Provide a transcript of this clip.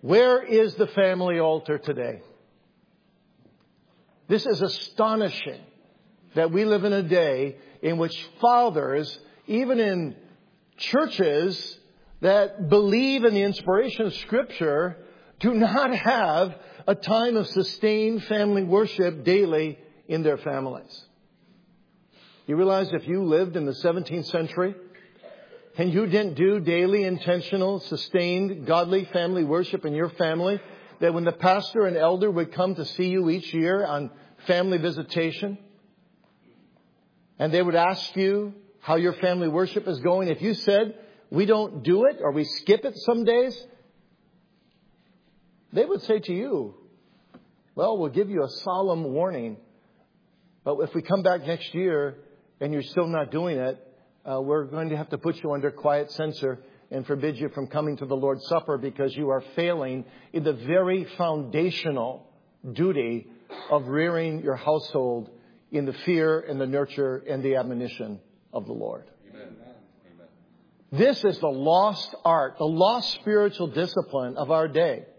Where is the family altar today? This is astonishing that we live in a day in which fathers, even in churches that believe in the inspiration of Scripture, do not have a time of sustained family worship daily in their families. You realize if you lived in the 17th century and you didn't do daily, intentional, sustained, godly family worship in your family, that when the pastor and elder would come to see you each year on family visitation, and they would ask you how your family worship is going, if you said, we don't do it or we skip it some days, they would say to you, well, we'll give you a solemn warning, but if we come back next year and you're still not doing it, we're going to have to put you under quiet censor and forbid you from coming to the Lord's Supper because you are failing in the very foundational duty of rearing your household in the fear and the nurture and the admonition of the Lord. Amen. This is the lost art, the lost spiritual discipline of our day.